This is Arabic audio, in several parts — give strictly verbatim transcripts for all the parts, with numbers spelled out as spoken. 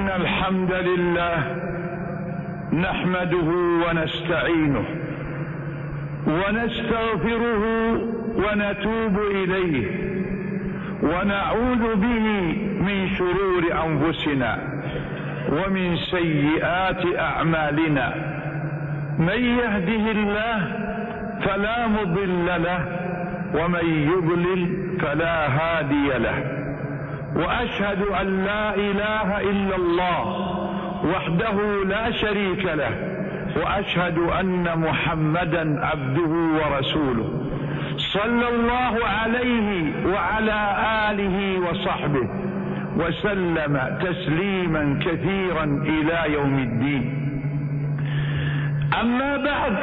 إن الحمد لله نحمده ونستعينه ونستغفره ونتوب إليه ونعوذ به من شرور أنفسنا ومن سيئات أعمالنا. من يهده الله فلا مضل له ومن يضلل فلا هادي له. وأشهد أن لا إله إلا الله وحده لا شريك له، وأشهد أن محمدا عبده ورسوله صلى الله عليه وعلى آله وصحبه وسلم تسليما كثيرا إلى يوم الدين. أما بعد،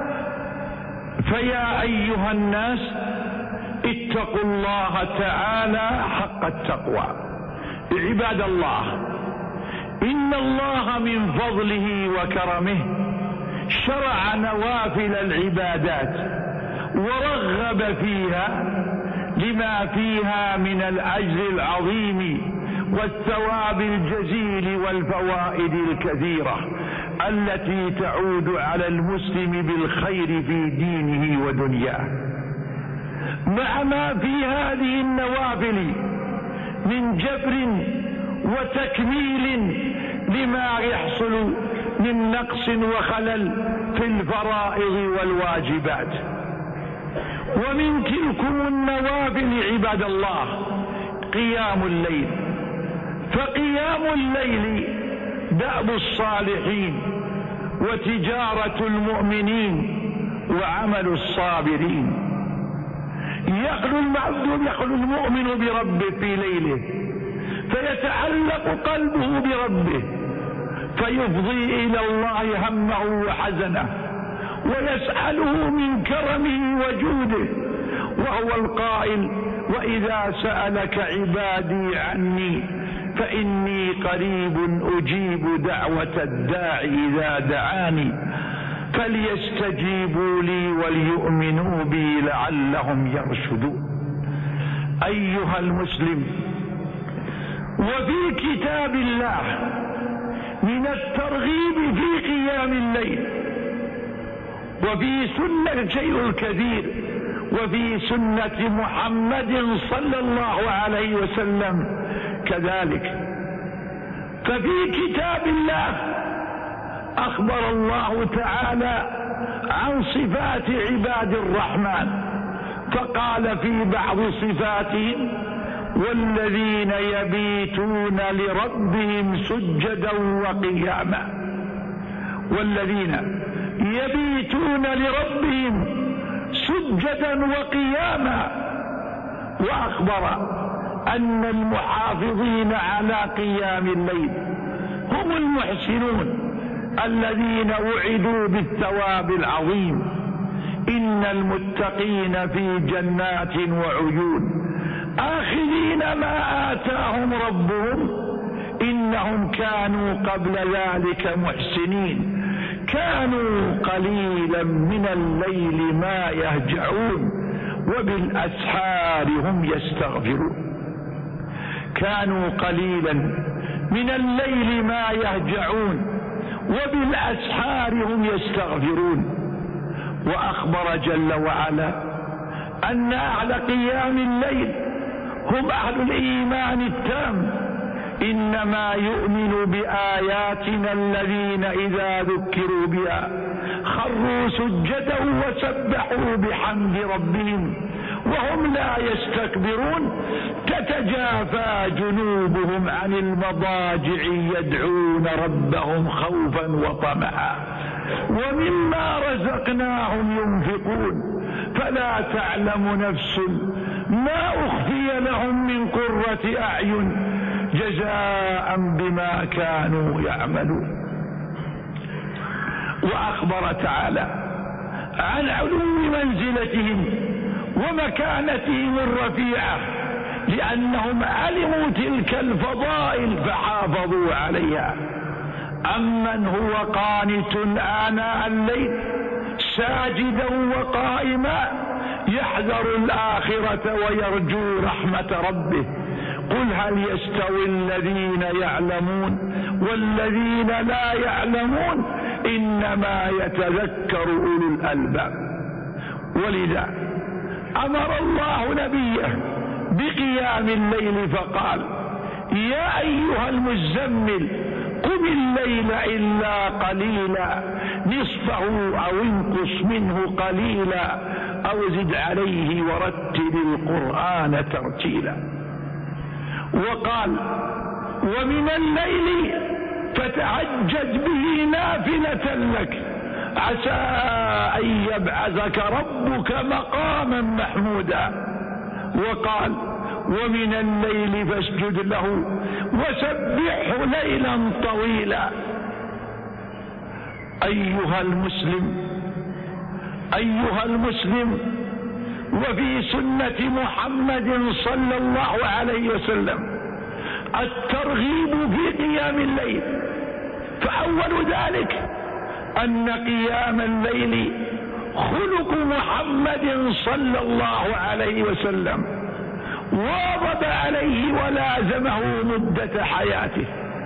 فيا أيها الناس اتقوا الله تعالى حق التقوى. عباد الله، إن الله من فضله وكرمه شرع نوافل العبادات ورغب فيها لما فيها من الأجر العظيم والثواب الجزيل والفوائد الكثيرة التي تعود على المسلم بالخير في دينه ودنياه. مع ما في هذه النوافل من جبر وتكميل لما يحصل من نقص وخلل في الفرائض والواجبات. ومن تلكم النوافل عباد الله قيام الليل، فقيام الليل دأب الصالحين وتجارة المؤمنين وعمل الصابرين. يخلو المعبد يخلو المؤمن بربه في ليله فيتعلق قلبه بربه فيفضي إلى الله همه وحزنه ويسأله من كرمه وجوده، وهو القائل: وإذا سألك عبادي عني فإني قريب أجيب دعوة الداع إذا دعاني فليستجيبوا لي وليؤمنوا بي لعلهم يرشدون. أيها المسلم، وفي كتاب الله من الترغيب في قيام الليل، وفي سنة شيء الكثير، وفي سنة محمد صلى الله عليه وسلم كذلك. ففي كتاب الله أخبر الله تعالى عن صفات عباد الرحمن، فقال في بعض صفاتهم: والذين يبيتون لربهم سجدا وقياما. والذين يبيتون لربهم سجدا وقياما. وأخبر أن المحافظين على قيام الليل هم المحسنون الذين وعدوا بالثواب العظيم. إن المتقين في جنات وعيون آخذين ما آتاهم ربهم إنهم كانوا قبل ذلك محسنين، كانوا قليلا من الليل ما يهجعون وبالأسحار هم يستغفرون. كانوا قليلا من الليل ما يهجعون وبالأسحار هم يستغفرون. وأخبر جل وعلا أن أهل قيام الليل هم أهل الإيمان التام. إنما يؤمن بآياتنا الذين إذا ذكروا بها خروا سجدا وسبحوا بحمد ربهم وهم لا يستكبرون. تتجافى جنوبهم عن المضاجع يدعون ربهم خوفا وطمعا ومما رزقناهم ينفقون. فلا تعلم نفس ما أخفي لهم من قرة أعين جزاء بما كانوا يعملون. وأخبر تعالى عن علو منزلتهم ومكانتهم الرفيعة لأنهم علموا تلك الفضائل فحافظوا عليها. أمن هو قانت آناء الليل ساجدا وقائما يحذر الآخرة ويرجو رحمة ربه قل هل يستوي الذين يعلمون والذين لا يعلمون إنما يتذكر أولو الألباب. ولذا أمر الله نبيه بقيام الليل فقال يا أيها المزمل قم الليل إلا قليلا نصفه أو انقص منه قليلا أو زد عليه ورتل القرآن ترتيلا. وقال ومن الليل فتهجد به نافلة لك عسى أن يبعثك ربك مقاما محمودا. وقال ومن الليل فاسجد له وسبحه ليلا طويلا. أيها المسلم أيها المسلم وفي سنة محمد صلى الله عليه وسلم الترغيب في قيام الليل. فأول ذلك أن قيام الليل خلق محمد صلى الله عليه وسلم واظب عليه ولازمه مدة حياته،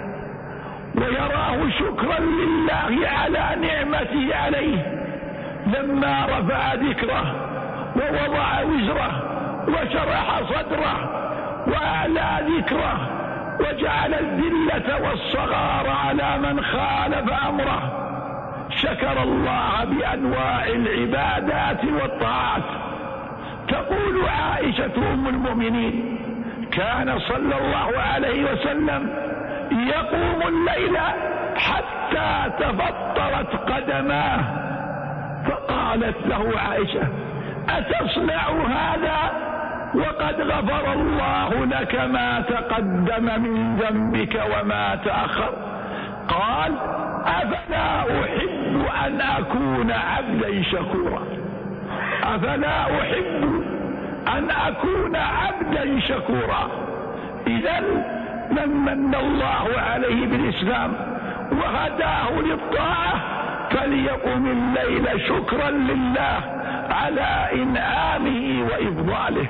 ويراه شكرا لله على نعمته عليه لما رفع ذكره ووضع وزره وشرح صدره وأعلى ذكره وجعل الذلة والصغار على من خالف أمره. شكر الله بأنواع العبادات والطاعات. تقول عائشة أم المؤمنين كان صلى الله عليه وسلم يقوم الليل حتى تفطرت قدماه، فقالت له عائشة أتصنع هذا وقد غفر الله لك ما تقدم من ذنبك وما تأخر؟ قال أفلا أحب أن أكون عبدا شكورا أفلا أحب أن أكون عبدا شكورا. إذا من من الله عليه بالإسلام وهداه للطاعة فليقم الليل شكرا لله على إنعامه وإفضاله.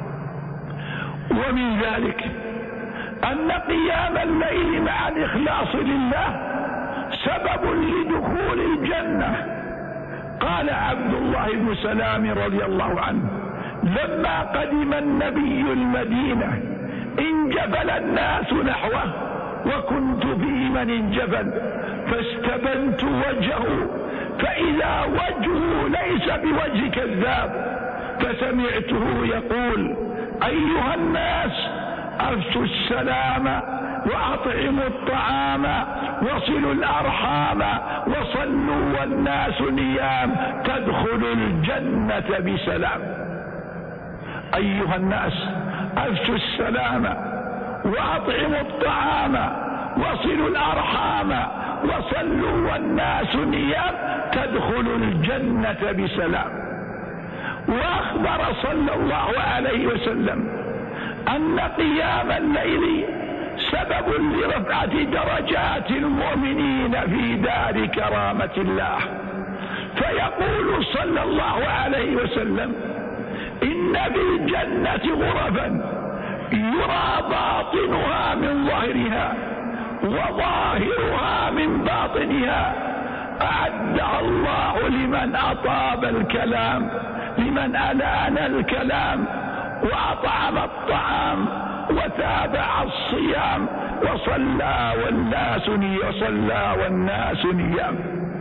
ومن ذلك أن قيام الليل مع الإخلاص لله سبب لدخول الجنة. قال عبد الله بن سلام رضي الله عنه لما قدم النبي المدينة انجبل الناس نحوه وكنت في من انجبل فاستبنت وجهه فإذا وجهه ليس بوجه كذاب، فسمعته يقول أيها الناس أفشوا السلام وأطعموا الطعام وصلوا الأرحام وصلوا والناس نيام تدخلوا الجنة بسلام. أيها الناس أفشوا السلام وأطعموا الطعام وصلوا الأرحام وصلوا والناس نيام تدخلوا الجنة بسلام. وأخبر صلى الله عليه وسلم أن قيام الليل سبب لرفعة درجات المؤمنين في دار كرامة الله. فيقول صلى الله عليه وسلم إن في الجنة غرفا يرى باطنها من ظاهرها وظاهرها من باطنها أعدها الله لمن أطاب الكلام لمن ألان الكلام وأطعم الطعام وتابع الصيام وصلى والناس وصلى والناس نيام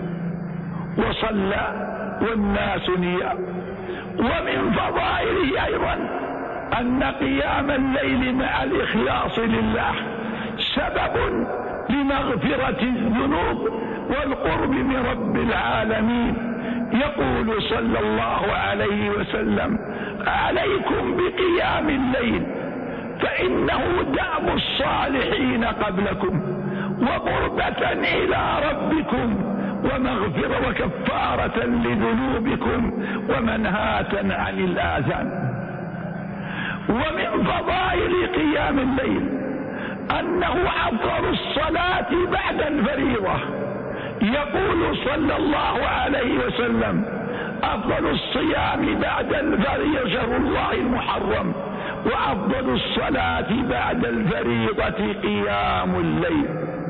وصلى والناس نيام. ومن فضائله أيضا أن قيام الليل مع الإخلاص لله سبب لمغفرة الذنوب والقرب من رب العالمين. يقول صلى الله عليه وسلم عليكم بقيام الليل فإنه دأب الصالحين قبلكم وقربة إلى ربكم ومغفرة وكفارة لذنوبكم ومنهاة عن الآثام. ومن فضائل قيام الليل أنه أفضل الصلاة بعد الفريضة. يقول صلى الله عليه وسلم أفضل الصيام بعد الفريضة شهر الله المحرم وأفضل الصلاة بعد الفريضة قيام الليل.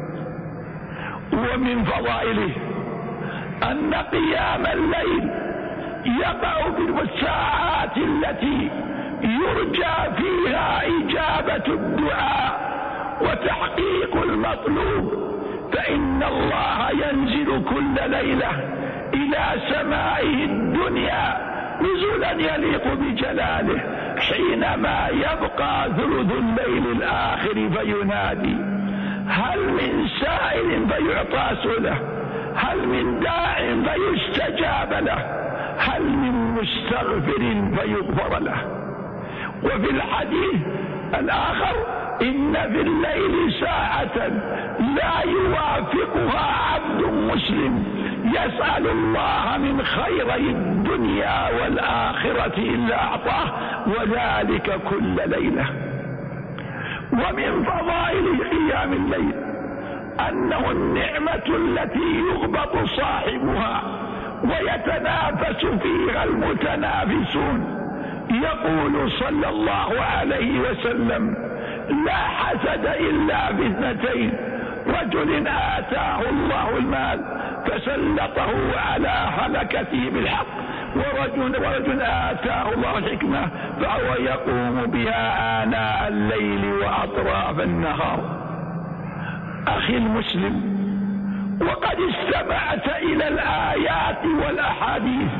ومن فضائله أن قيام الليل يقع في الساعات التي يرجى فيها إجابة الدعاء وتحقيق المطلوب، فإن الله ينزل كل ليلة إلى سمائه الدنيا نزولا يليق بجلاله، حينما يبقى ثلث الليل الآخر فينادي: هل من سائل فيعطى سؤله، هل من داع فيستجاب له، هل من مستغفر فيغفر له. وفي الحديث الآخر: إن في الليل ساعة لا يوافقها عبد مسلم يسأل الله من خيري الدنيا والآخرة إلا أعطاه، وذلك كل ليلة. ومن فضائل قيام الليل أنه النعمة التي يغبط صاحبها ويتنافس فيها المتنافسون. يقول صلى الله عليه وسلم: لا حسد إلا في اثنتين: رجل آتاه الله المال فسلطه على هلكته بالحق، ورجل, ورجل آتاه الله الحكمة فهو يقوم بها آناء الليل وأطراف النهار. أخي المسلم، وقد استمعت إلى الآيات والأحاديث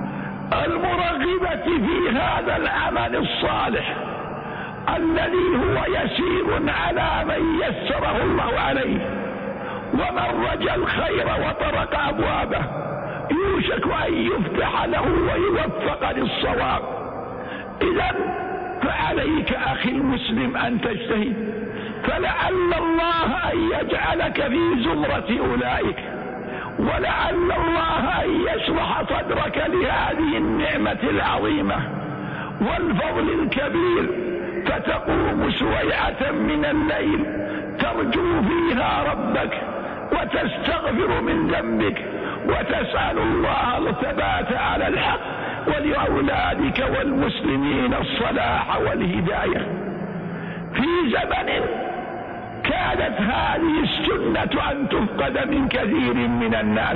المرغبة في هذا العمل الصالح الذي هو يسير على من يسره الله عليه، ومن رجا الخير وطرق أبوابه يوشك أن يفتح له ويوفق للصواب. إذن فعليك أخي المسلم أن تجتهد، فلعل الله أن يجعلك في زمرة أولئك، ولعل الله أن يشرح صدرك لهذه النعمة العظيمة والفضل الكبير، فتقوم سويعة من الليل ترجو فيها ربك وتستغفر من ذنبك وتسأل الله الثبات على الحق، ولأولادك والمسلمين الصلاح والهداية. في زمن كانت هذه السنة أن تفقد من كثير من الناس،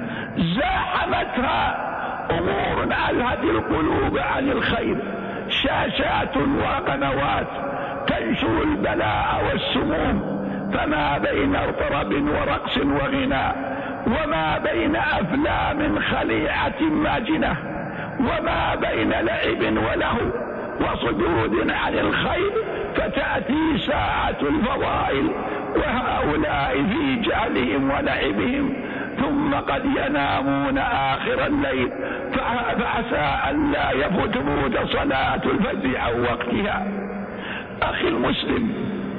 زاحمتها أمور ألهت القلوب عن الخير، شاشات وقنوات تنشر البلاء والسموم، فما بين طرب ورقص وغناء، وما بين أفلام خليعة ماجنة، وما بين لعب وله وصدود عن الخير، فتأتي ساعة الفضائل وهؤلاء في جهلهم ولعبهم، ثم قد ينامون آخر الليل، فعسى أن لا يفوت صلاة الفجر عن وقتها. أخي المسلم،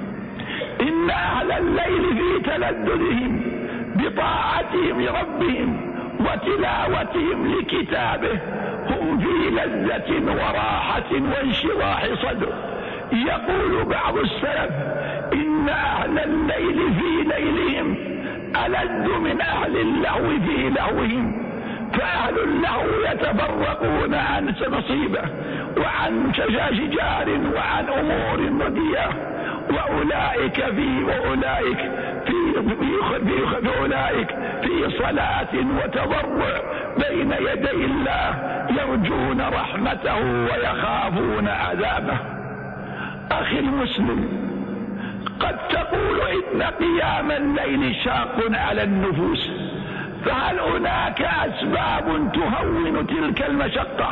إن أهل الليل في تلذذهم بطاعتهم لربهم وتلاوتهم لكتابه هم في لذة وراحة وانشراح صدر. يقول بعض السلف: إن أهل الليل في ليلهم ألذ من أهل اللهو في لهوهم، فأهل اللهو يتفرقون عن نصيبه وعن شجار وعن أمور رديئة، وأولئك في وأولئك في في في أولئك في صلاة وتضرع بين يدي الله، يرجون رحمته ويخافون عذابه. أخي المسلم، قد تقول إن قيام الليل شاق على النفوس، فهل هناك أسباب تهون تلك المشقة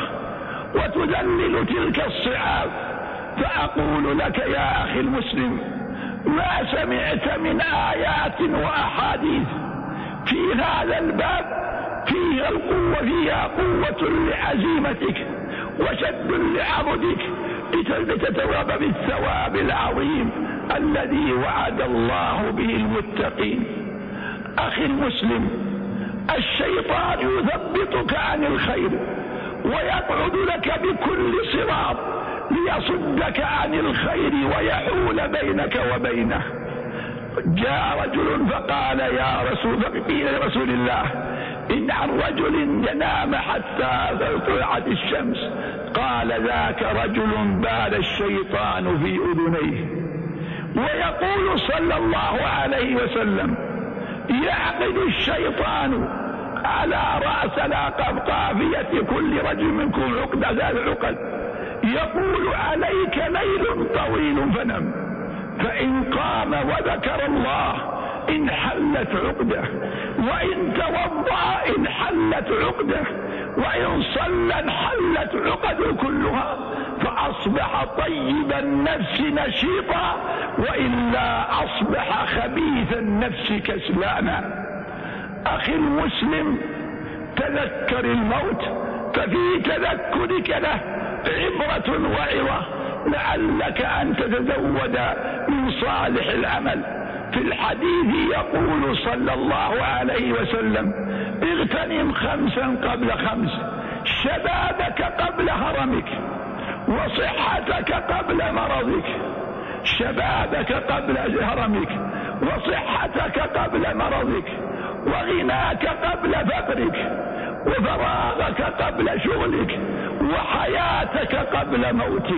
وتذلل تلك الصعاب؟ فأقول لك يا أخي المسلم: ما سمعت من آيات وأحاديث في هذا الباب فيها القوة، فيها قوة لعزيمتك وشد لعضدك لتتواب بالثواب العظيم الذي وعد الله به المتقين. أخي المسلم، الشيطان يثبطك عن الخير ويقعد لك بكل صراط ليصدك عن الخير ويحول بينك وبينه. جاء رجل فقال يا رسول فقيل رسول الله إن عن رجل ينام حتى طلعت الشمس، قال ذاك رجل بال الشيطان في أذنيه. ويقول صلى الله عليه وسلم يعقد الشيطان على رأس قافية كل رجل منكم عقدة ذات العقد، يقول عليك ليل طويل فنم، فإن قام وذكر الله انحلت عقده، وإن توضأ انحلت عقده، وإن صلى انحلت عقده كلها، فأصبح طيب النفس نشيطا، وإلا أصبح خبيث النفس كسلانا. أخي المسلم تذكر الموت، ففي تذكرك له عبرة وعظة، لعلك أن تتزود من صالح العمل. في الحديث يقول صلى الله عليه وسلم اغتنم خمسا قبل خمس، شبابك قبل هرمك، وصحتك قبل مرضك. شبابك قبل هرمك، وصحتك قبل مرضك، وغناك قبل فقرك، وفراغك قبل شغلك، وحياتك قبل موتك.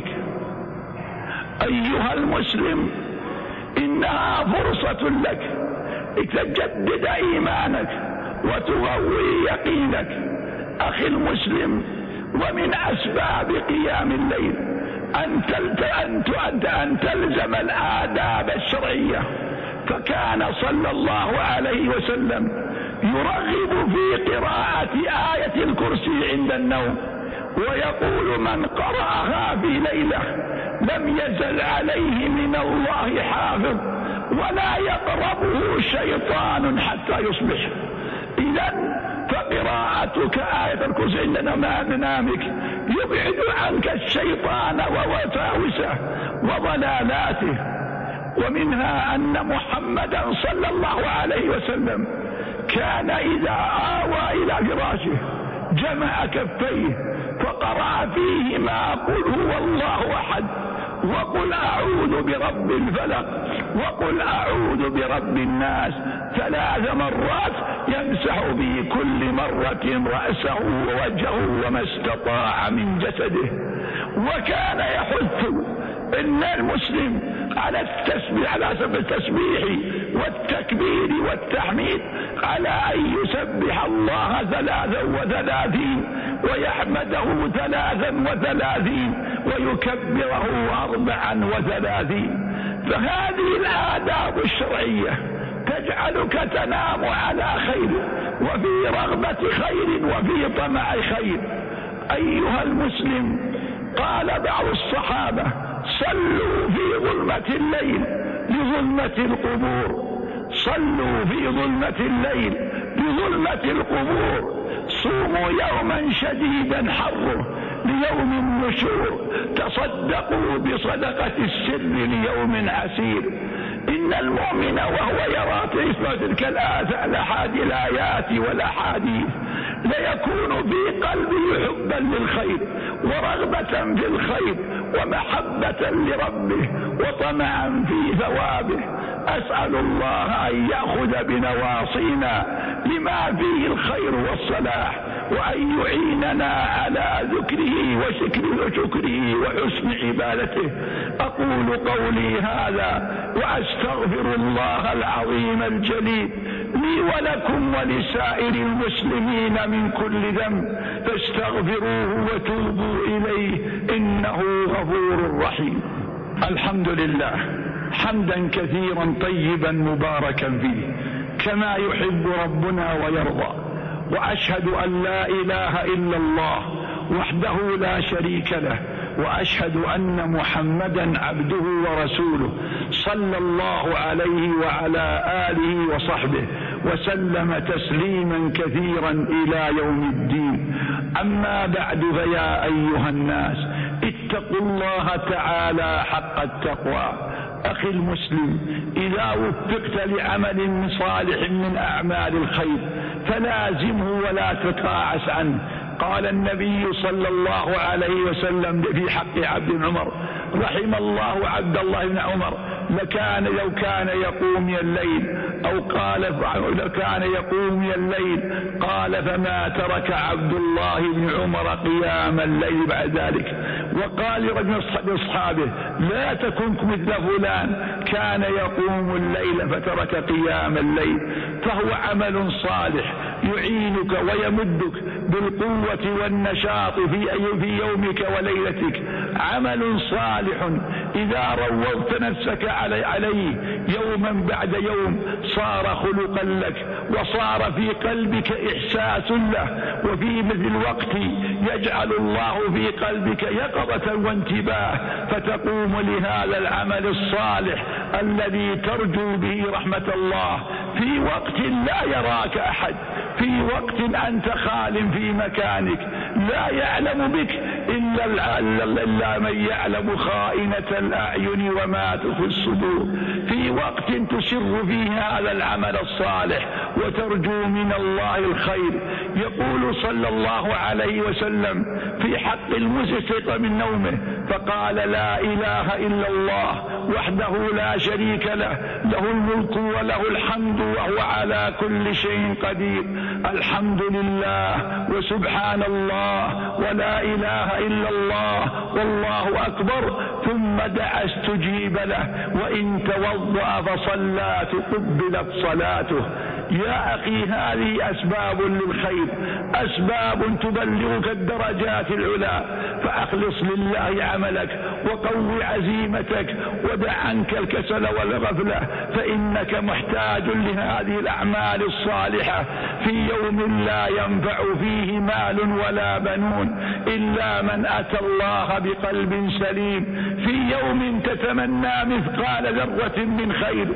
أيها المسلم إنها فرصة لك لتجدد إيمانك وتقوي يقينك. أخي المسلم، ومن أسباب قيام الليل أن, أن, أن تلزم الآداب الشرعية، فكان صلى الله عليه وسلم يرغب في قراءة آية الكرسي عند النوم، ويقول من قرأها في ليلة لم يزل عليه من الله حافظ ولا يقربه شيطان حتى يصبح. إذن فقراءتك آية الكرسي عند منامك يبعد عنك الشيطان ووساوسه وضلالاته. ومنها أن محمدا صلى الله عليه وسلم كان إذا آوى إلى فراشه جمع كفيه فقرأ فيهما قل هو الله أحد، وقل أعوذ برب الفلق، وقل أعوذ برب الناس ثلاث مرات، يمسح به كل مرة رأسه ووجهه وما استطاع من جسده. وكان يحث إن المسلم على التسبيح، على سبب التسبيح والتكبير والتحميد، على أن يسبح الله ثلاثا وثلاثين، ويحمده ثلاثا وثلاثين، ويكبره أربعا وثلاثين. فهذه الآداب الشرعية تجعلك تنام على خير، وفي رغبة خير، وفي طمع خير. أيها المسلم، قال بعض الصحابة صلوا في ظلمة الليل لظلمة القبور، صلوا في ظلمة الليل لظلمة القبور، صوموا يوما شديدا حره ليوم النشور، تصدقوا بصدقة السر ليوم عسير. إن المؤمن وهو يرى تلك الآيات والأحاديث ليكون في قلبه حبا للخير ورغبة في الخير ومحبة لربه وطمعا في ثوابه. أسأل الله أن يأخذ بنواصينا لما فيه الخير والصلاح، وأن يعيننا على ذكره وشكره وحسن عبادته. أقول قولي هذا وأستغفر الله العظيم الجليل لي ولكم ولسائر المسلمين من كل ذنب، فاستغفروه وتوبوا إليه إنه غفور رحيم. الحمد لله حمدا كثيرا طيبا مباركا فيه كما يحب ربنا ويرضى، وأشهد أن لا إله إلا الله وحده لا شريك له، وأشهد أن محمدا عبده ورسوله صلى الله عليه وعلى آله وصحبه وسلم تسليما كثيرا إلى يوم الدين. أما بعد، فيا أيها الناس اتقوا الله تعالى حق التقوى. أخي المسلم، إذا وفقت لعمل صالح من أعمال الخير فلازمه ولا تتراعس عنه. قال النبي صلى الله عليه وسلم في حق عبد عمر: رحم الله عبد الله بن عمر لكان لو كان يقوم من الليل أو قال لو كان يقوم من الليل قال فما ترك عبد الله بن عمر قيام الليل بعد ذلك. وقال لرجل من أصحابه لا تكن مثل فلان كان يقوم الليل فترك قيام الليل. فهو عمل صالح يعينك ويمدك بالقوة والنشاط في في يومك وليلتك، عمل صالح إذا روضت نفسك عليه يوما بعد يوم صار خلقا لك وصار في قلبك إحساس له، وفي مثل الوقت يجعل الله في قلبك يقظة وانتباه فتقوم لهذا العمل الصالح الذي ترجو به رحمة الله في وقت لا يراك أحد، في وقت أنت خال في مكانك لا يعلم بك إلا, إلا من يعلم خائنة الأعين وما تخفي الصدور، في وقت تسر فيه هذا العمل الصالح وترجو من الله الخير. يقول صلى الله عليه وسلم في حق المستيقظ من نومه فقال لا إله إلا الله وحده لا شريك له، له الملك وله الحمد وهو على كل شيء قدير، الحمد لله وسبحان الله ولا إله إلا الله والله أكبر، ثم دعا استجيب له، وإن توضأ فصلى تقبلت صلاته. يا أخي هذه أسباب للخير، أسباب تبلغك الدرجات العلى، فأخلص لله عملك وقوي عزيمتك ودع عنك الكسل والغفلة، فإنك محتاج لهذه الأعمال الصالحة في يوم لا ينفع فيه مال ولا بنون إلا من أتى الله بقلب سليم، في يوم تتمنى مثقال ذرة من خير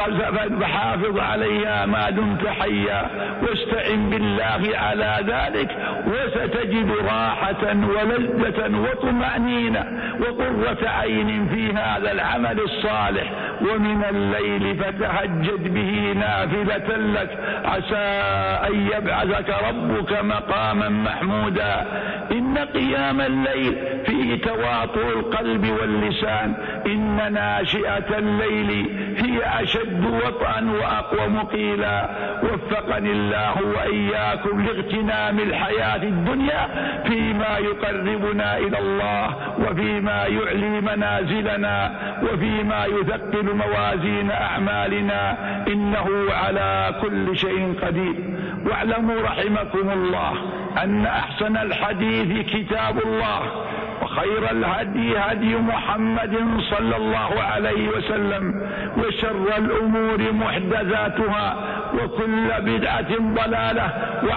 فحافظ عليها ما دمت حيا، واستعن بالله على ذلك وستجد راحة ولذة وطمأنينة وقرة عين في هذا العمل الصالح. ومن الليل فتهجد به نافلة لك عسى أن يبعثك ربك مقاما محمودا. إن قيام الليل فيه تواطؤ القلب واللسان، إن ناشئة الليل هي أشد وطئا وأقوم قيلا. وفقني الله وإياكم لاغتنام الحياة الدنيا فيما يقربنا إلى الله وفيما يعلي منازلنا وفيما يثقل موازين أعمالنا، إنه على كل شيء قدير. واعلموا رحمكم الله أن أحسن الحديث كتاب الله، وخير الهدي هدي محمد صلى الله عليه وسلم، وشر الأمور محدثاتها وكل بدعة ضلالة،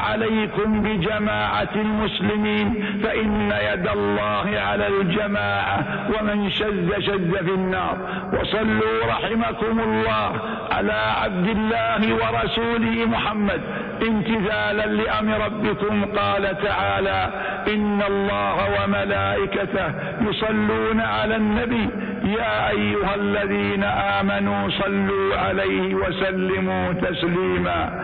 وعليكم بجماعة المسلمين فإن يد الله على الجماعة ومن شذ شذ في النار. وصلوا رحمكم الله على عبد الله ورسوله محمد امتثالا لأمر ربكم. قال تعالى إن الله وملائكته يصلون على النبي يا أيها الذين آمنوا صلوا عليه وسلموا تسليما.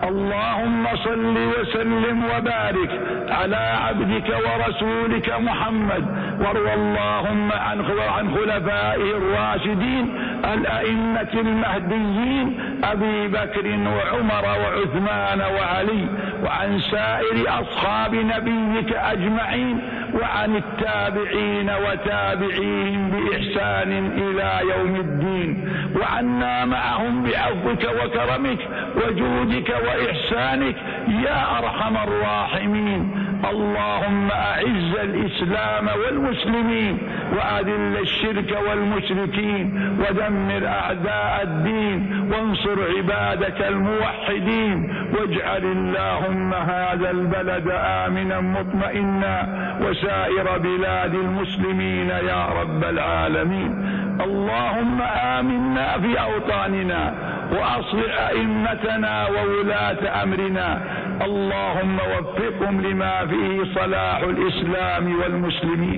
اللهم صل وسلم وبارك على عبدك ورسولك محمد، وارض اللهم عن خلفائه الراشدين الأئمة المهديين أبي بكر وعمر وعثمان وعلي، وعن سائر أصحاب نبيك أجمعين، وعن التابعين وتابعيهم بإحسان إلى يوم الدين، وعنا معهم بعفوك وكرمك وجودك وإحسانك يا أرحم الراحمين. اللهم أعز الإسلام والمسلمين وأذل الشرك والمشركين ودمر أعداء الدين وانصر عبادك الموحدين، واجعل اللهم هذا البلد آمنا مطمئنا وسائر بلاد المسلمين يا رب العالمين. اللهم آمنا في أوطاننا وأصلح أئمتنا وولاة أمرنا، اللهم وفقهم لما فيه صلاح الإسلام والمسلمين.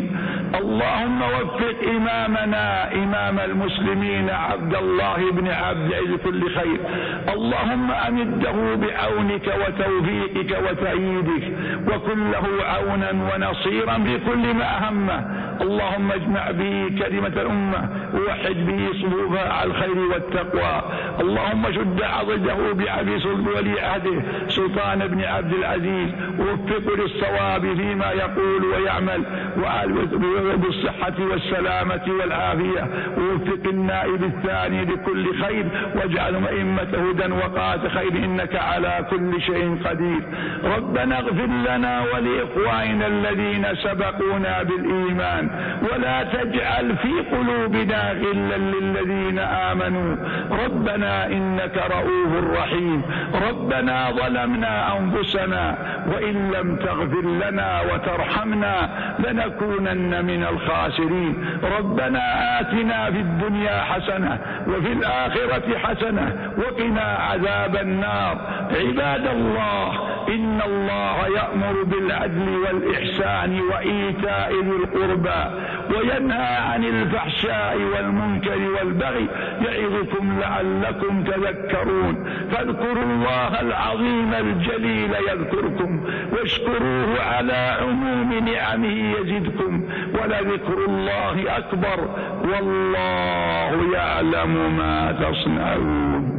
اللهم وفق إمامنا إمام المسلمين عبد الله بن عبد العزيز كل خير. اللهم أمده بعونك وتوفيقك وتأييدك، وكن له عونا ونصيرا في كل ما أهمه. اللهم اجمع به كلمة الأمة ووحد به صفوفها على الخير والتقوى. اللهم شد عضده بعبي ولي عهده سلطان بن عبد العزيز، ووفقه للصواب فيما يقول ويعمل، بالصحة والسلامة والعافية. ووفق النائب الثاني لكل خير، واجعلهم أئمة هدى وقاة خير، إنك على كل شيء قدير. ربنا اغفر لنا ولإخواننا الذين سبقونا بالإيمان، ولا تجعل في قلوبنا غلا للذين آمنوا. ربنا إنك رؤوف رحيم. ربنا ظلمنا أنفسنا، وإن لم تغفر لنا وترحمنا لنكونن من الخاسرين. ربنا آتنا في الدنيا حسنة وفي الآخرة حسنة وقنا عذاب النار. عباد الله، إن الله يأمر بالعدل والإحسان وإيتاء ذي القربى، وينهى عن الفحشاء والمنكر والبغي، يعظكم لعلكم تذكرون. فاذكروا الله العظيم الجليل يذكركم، واشكروه على عموم نعمه يزدكم، ولذكر الله أكبر، والله يعلم ما تصنعون.